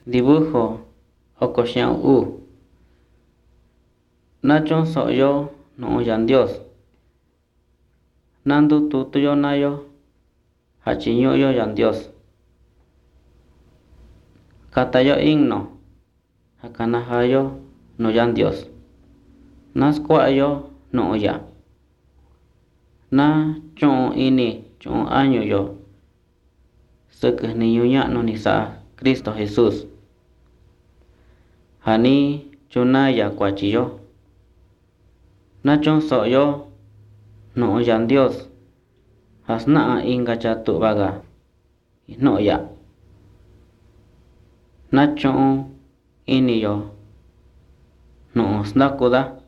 dibujo oko xia'un u na chon so'yo nu ya Dios na ndututuyo nayo ja chiñu'yo ya Dios katayo inno ja kanajayo nu ya Dios na skua'yo nu'uya na chu'un ini chu'un añuyo sɨkɨ jniñu ña'nu ni sa'a Cristo Jesús ja ni chunaya kuachiyo na chon so'yo nu'u ya Dios ja sna'a inkacha tu'vaga jnu'ya na chu'un iniyo nu'u snakuda